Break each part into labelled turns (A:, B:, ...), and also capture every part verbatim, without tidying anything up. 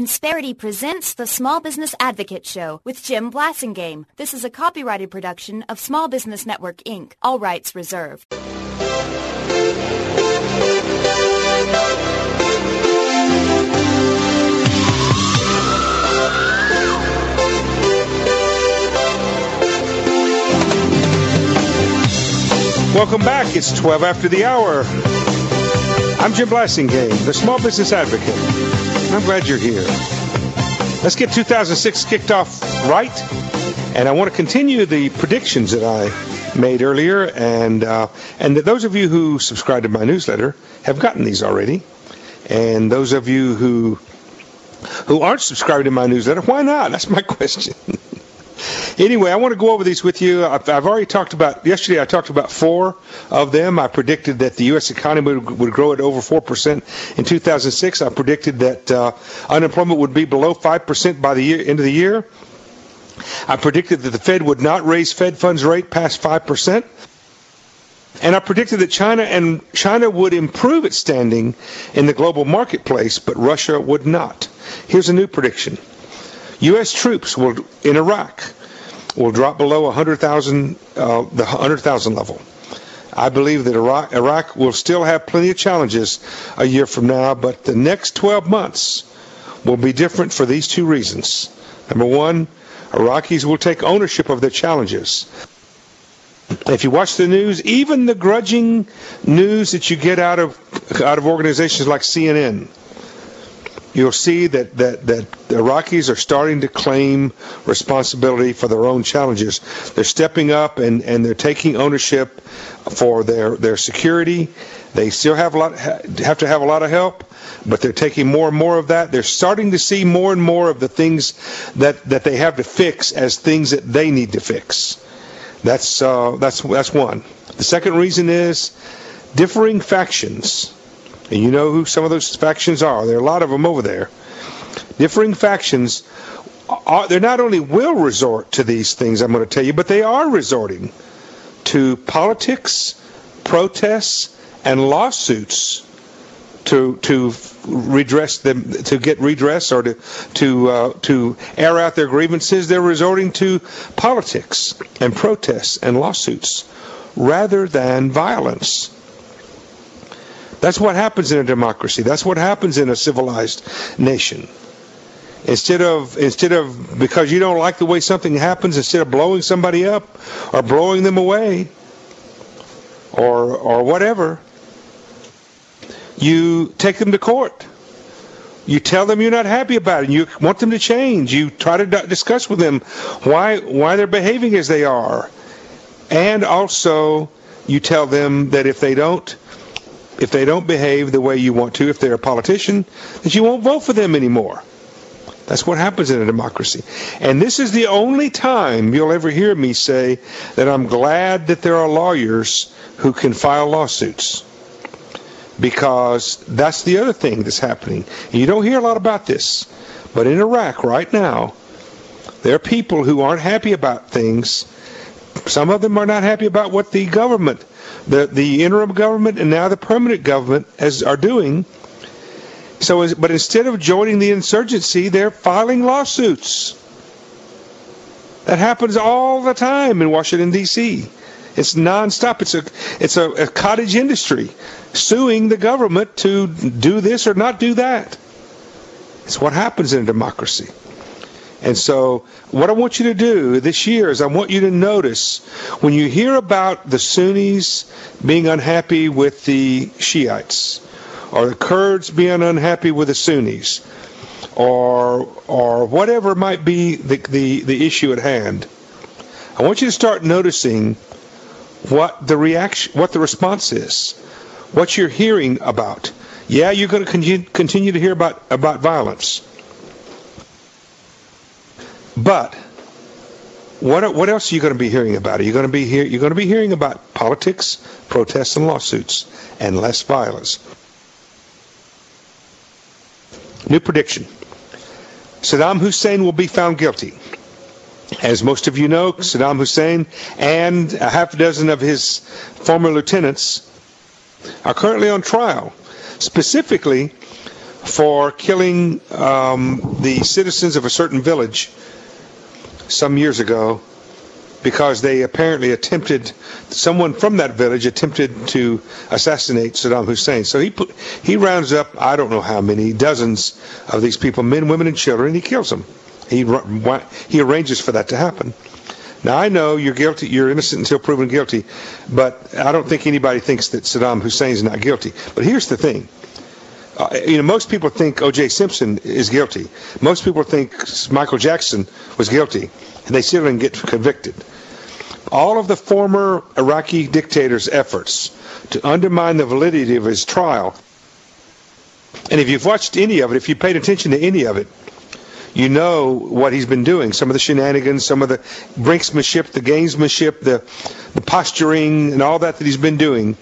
A: Insperity presents the Small Business Advocate Show with Jim Blasingame. This is a copyrighted production of Small Business Network, Incorporated. All rights reserved.
B: Welcome back. It's twelve after the hour. I'm Jim Blasingame, the Small Business Advocate. I'm glad you're here. Let's get two thousand six kicked off right. And I want to continue the predictions that I made earlier. And uh, and those of you who subscribe to my newsletter have gotten these already. And those of you who who aren't subscribed to my newsletter, why not? That's my question. Anyway, I want to go over these with you. I've, I've already talked about, yesterday I talked about four of them. I predicted that the U S economy would, would grow at over four percent in two thousand six. I predicted that uh, unemployment would be below five percent by the year, end of the year. I predicted that the Fed would not raise Fed funds rate past five percent. And I predicted that China and China would improve its standing in the global marketplace, but Russia would not. Here's a new prediction. U S troops will in Iraq will drop below one hundred thousand, uh, the one hundred thousand level. I believe that Iraq, Iraq will still have plenty of challenges a year from now, but the next twelve months will be different for these two reasons. Number one, Iraqis will take ownership of their challenges. If you watch the news, even the grudging news that you get out of out of organizations like C N N, you'll see that, that, that the Iraqis are starting to claim responsibility for their own challenges. They're stepping up and, and they're taking ownership for their, their security. They still have a lot have to have a lot of help, but they're taking more and more of that. They're starting to see more and more of the things that, that they have to fix as things that they need to fix. That's uh, that's that's one. The second reason is differing factions. And you know who some of those factions are. There are a lot of them over there. Differing factions, are, they not only will resort to these things I'm going to tell you, but they are resorting to politics, protests, and lawsuits to to redress them, to get redress or to to uh, to air out their grievances. They're resorting to politics and protests and lawsuits rather than violence. That's what happens in a democracy. That's what happens in a civilized nation. Instead of instead of because you don't like the way something happens, instead of blowing somebody up or blowing them away or or whatever, you take them to court. You tell them you're not happy about it. You want them to change. You try to discuss with them why why they're behaving as they are. And also you tell them that if they don't If they don't behave the way you want to, if they're a politician, that you won't vote for them anymore. That's what happens in a democracy. And this is the only time you'll ever hear me say that I'm glad that there are lawyers who can file lawsuits. Because that's the other thing that's happening. And you don't hear a lot about this. But in Iraq right now, there are people who aren't happy about things. Some of them are not happy about what the government The the interim government and now the permanent government as are doing. So, as, but instead of joining the insurgency, they're filing lawsuits. That happens all the time in Washington D C. It's nonstop. It's a it's a, a cottage industry suing the government to do this or not do that. It's what happens in a democracy. And so what I want you to do this year is I want you to notice when you hear about the Sunnis being unhappy with the Shiites or the Kurds being unhappy with the Sunnis or or whatever might be the, the, the issue at hand, I want you to start noticing what the reaction, what the response is, what you're hearing about. Yeah, you're going to continue, continue to hear about, about violence. But what what else are you going to be hearing about? Are you going to be hear, you're going to be hearing about politics, protests, and lawsuits, and less violence. New prediction: Saddam Hussein will be found guilty. As most of you know, Saddam Hussein and a half dozen of his former lieutenants are currently on trial, specifically for killing um, the citizens of a certain village some years ago because they apparently attempted, someone from that village attempted to assassinate Saddam Hussein. So he put, he rounds up, I don't know how many, dozens of these people, men, women, and children, and he kills them. He, he arranges for that to happen. Now, I know you're guilty, you're innocent until proven guilty, but I don't think anybody thinks that Saddam Hussein is not guilty. But here's the thing. Uh, you know, most people think O J Simpson is guilty. Most people think Michael Jackson was guilty, and they still didn't get convicted. All of the former Iraqi dictator's efforts to undermine the validity of his trial, and if you've watched any of it, if you paid attention to any of it, you know what he's been doing. Some of the shenanigans, some of the brinksmanship, the gamesmanship, the, the posturing, and all that that he's been doing.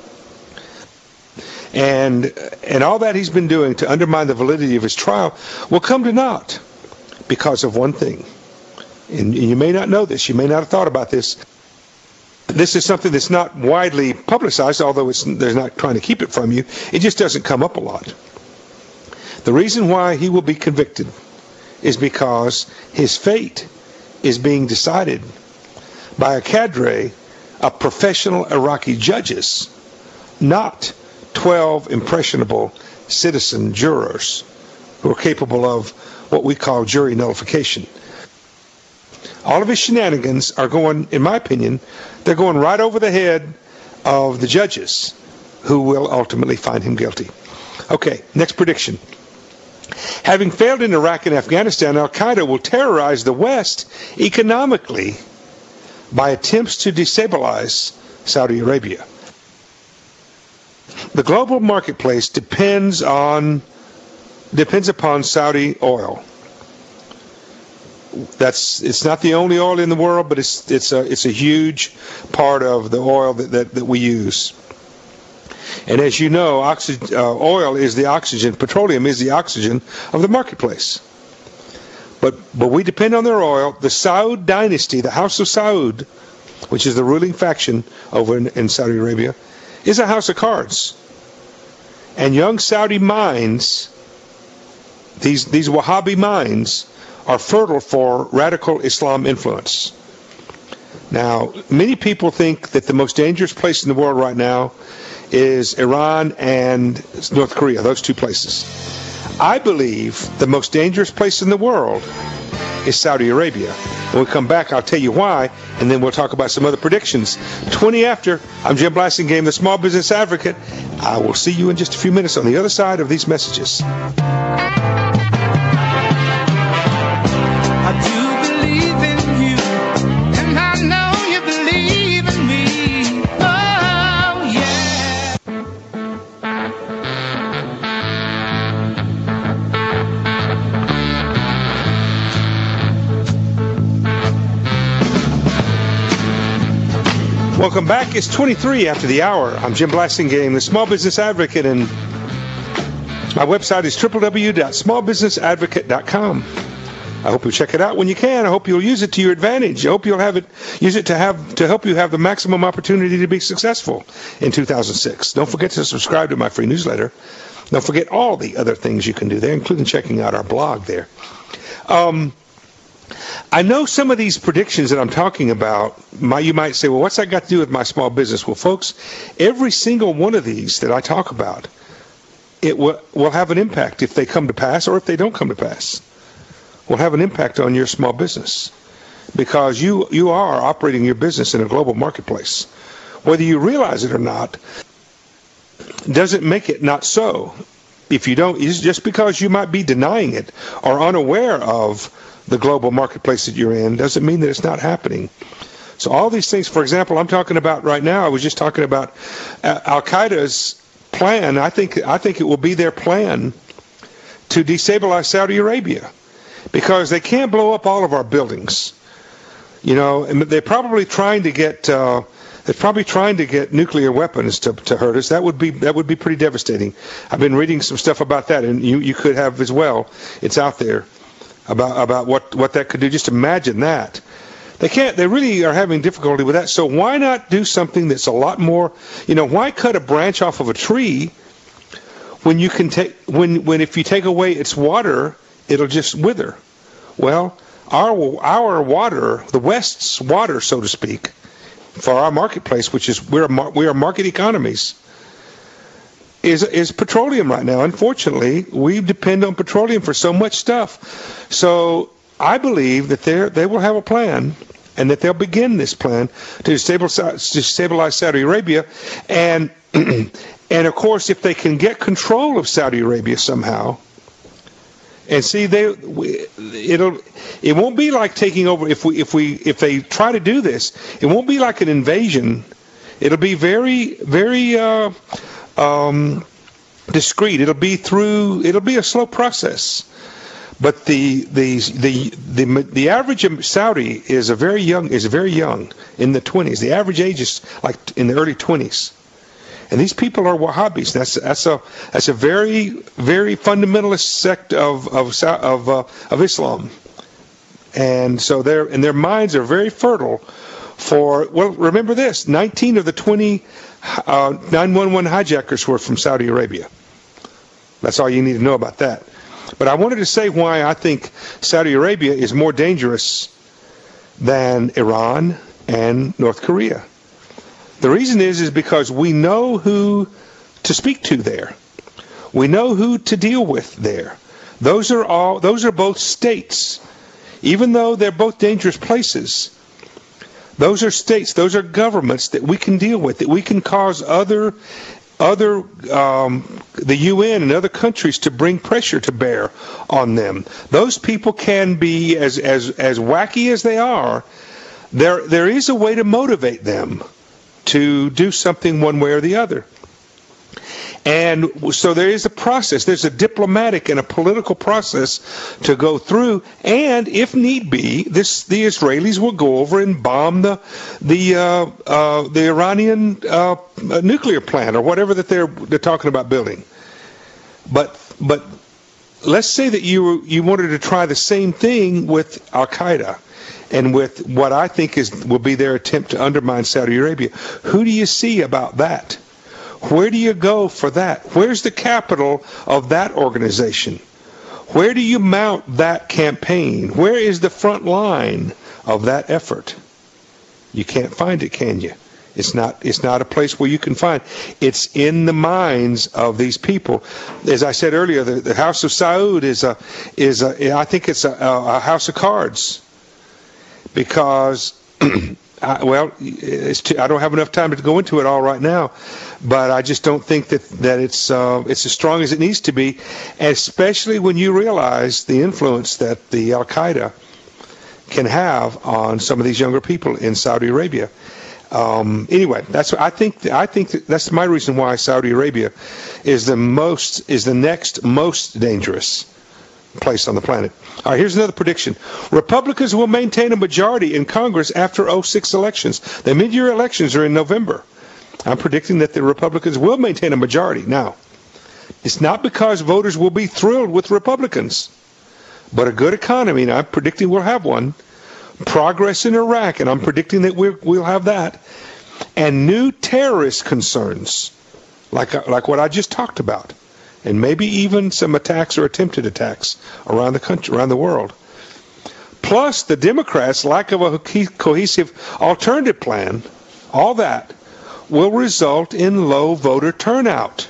B: And and all that he's been doing to undermine the validity of his trial will come to naught because of one thing. And you may not know this. You may not have thought about this. This is something that's not widely publicized, although it's, they're not trying to keep it from you. It just doesn't come up a lot. The reason why he will be convicted is because his fate is being decided by a cadre of professional Iraqi judges, not twelve impressionable citizen jurors who are capable of what we call jury nullification. All of his shenanigans are going, in my opinion, they're going right over the head of the judges who will ultimately find him guilty. Okay, next prediction. Having failed in Iraq and Afghanistan, Al-Qaeda will terrorize the West economically by attempts to destabilize Saudi Arabia. The global marketplace depends on depends upon Saudi oil. That's it's not the only oil in the world, but it's it's a it's a huge part of the oil that that, that we use. And as you know, oxygen, uh, oil is the oxygen, petroleum is the oxygen of the marketplace. But but we depend on their oil. The Saud dynasty, the House of Saud, which is the ruling faction over in, in Saudi Arabia, is a house of cards. And young Saudi minds, these these Wahhabi minds, are fertile for radical Islam influence. Now, many people think that the most dangerous place in the world right now is Iran and North Korea, those two places. I believe the most dangerous place in the world is Saudi Arabia. When we come back, I'll tell you why, and then we'll talk about some other predictions. twenty after, I'm Jim Blasingame, the Small Business Advocate. I will see you in just a few minutes on the other side of these messages. Welcome back. It's twenty-three after the hour. I'm Jim Blasingame, the Small Business Advocate, and my website is w w w dot small business advocate dot com. I hope you'll check it out when you can. I hope you'll use it to your advantage. I hope you'll have it use it to have to help you have the maximum opportunity to be successful in two thousand six. Don't forget to subscribe to my free newsletter. Don't forget all the other things you can do there, including checking out our blog there. Um, I know some of these predictions that I'm talking about, my, you might say, well, what's that got to do with my small business? Well, folks, every single one of these that I talk about, it will, will have an impact if they come to pass or if they don't come to pass. Will have an impact on your small business because you, you are operating your business in a global marketplace. Whether you realize it or not doesn't make it not so. If you don't, just because you might be denying it or unaware of the global marketplace that you're in doesn't mean that it's not happening. So all these things, for example, I'm talking about right now, I was just talking about uh, Al-Qaeda's plan. I think I think it will be their plan to destabilize Saudi Arabia because they can't blow up all of our buildings. You know, and they're probably trying to get uh, they're probably trying to get nuclear weapons to, to hurt us. That would be that would be pretty devastating. I've been reading some stuff about that, and you, you could have as well. It's out there. About about what, what that could do. Just imagine that. They can't. They really are having difficulty with that. So why not do something that's a lot more? You know, why cut a branch off of a tree when you can take when when if you take away its water, it'll just wither. Well, our our water, the West's water, so to speak, for our marketplace, which is we're a, we are market economies, is is petroleum right now. Unfortunately, we depend on petroleum for so much stuff. So I believe that they they will have a plan, and that they'll begin this plan to stabilize, to stabilize Saudi Arabia, and and of course, if they can get control of Saudi Arabia somehow, and see they it'll it won't be like taking over. If we if we if they try to do this, it won't be like an invasion. It'll be very very uh, um, discreet. It'll be through. It'll be a slow process. But the the the the the average Saudi is a very young is very young in the twenties. The average age is like in the early twenties, and these people are Wahhabis. That's that's a that's a very very fundamentalist sect of of of uh, of Islam, and so their and their minds are very fertile for. Well, remember this: nineteen of the twenty uh, nine one one hijackers were from Saudi Arabia. That's all you need to know about that. But I wanted to say why I think Saudi Arabia is more dangerous than Iran and North Korea. The reason is is because we know who to speak to there. We know who to deal with there. Those are all those are both states. Even though they're both dangerous places, those are states, those are governments that we can deal with, that we can cause other other um, the U N and other countries to bring pressure to bear on them. Those people can be as as as wacky as they are. There there is a way to motivate them to do something one way or the other. And so there is a process. There's a diplomatic and a political process to go through. And if need be, this the Israelis will go over and bomb the the uh, uh, the Iranian uh, nuclear plant or whatever that they're they're talking about building. But but let's say that you you wanted to try the same thing with Al Qaeda and with what I think is will be their attempt to undermine Saudi Arabia. Who do you see about that? Where do you go for that? Where's the capital of that organization? Where do you mount that campaign? Where is the front line of that effort? You can't find it, can you? It's not it's not a place where you can find. It's in the minds of these people. As I said earlier, the, the House of Saud is a is a I think it's a, a house of cards. Because I, well, it's too, I don't have enough time to go into it all right now, but I just don't think that that it's uh, it's as strong as it needs to be, especially when you realize the influence that the Al Qaeda can have on some of these younger people in Saudi Arabia. Um, anyway, that's I think I think that that's my reason why Saudi Arabia is the most is the next most dangerous place on the planet. All right, here's another prediction. Republicans will maintain a majority in Congress after oh six elections. The mid-year elections are in November. I'm predicting that the Republicans will maintain a majority. Now, it's not because voters will be thrilled with Republicans, but a good economy, and I'm predicting we'll have one, progress in Iraq, and I'm predicting that we'll, we'll have that, and new terrorist concerns, like, like what I just talked about. And maybe even some attacks or attempted attacks around the country, around the world. Plus the Democrats' lack of a cohesive alternative plan, all that will result in low voter turnout.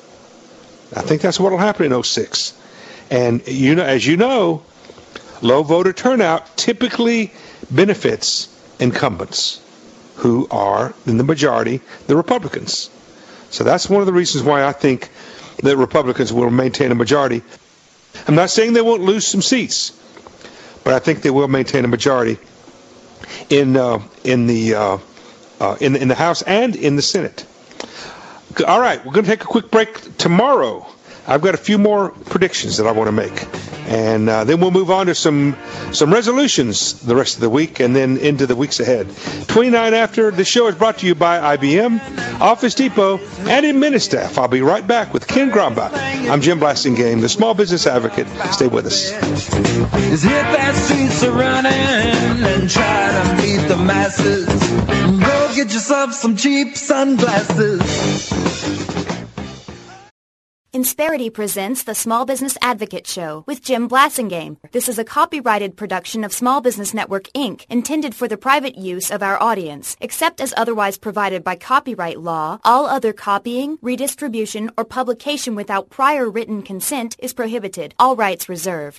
B: I think that's what will happen in oh six. And you know, as you know, low voter turnout typically benefits incumbents who are in the majority, the Republicans. So that's one of the reasons why I think that Republicans will maintain a majority. I'm not saying they won't lose some seats, but I think they will maintain a majority in uh, in the uh, uh, in in the House and in the Senate. All right, we're going to take a quick break. Tomorrow, I've got a few more predictions that I want to make, and uh, then we'll move on to some some resolutions the rest of the week, and then into the weeks ahead. twenty-nine after. The show is brought to you by I B M, Office Depot, and Administaff. I'll be right back with Ken Grombach. I'm Jim Blasingame, the Small Business Advocate. Stay with us.
C: Is hit that streets are running and try to meet the masses. Go get yourself some cheap sunglasses.
A: Insperity presents the Small Business Advocate Show with Jim Blasingame. This is a copyrighted production of Small Business Network, Incorporated, intended for the private use of our audience. Except as otherwise provided by copyright law, all other copying, redistribution, or publication without prior written consent is prohibited. All rights reserved.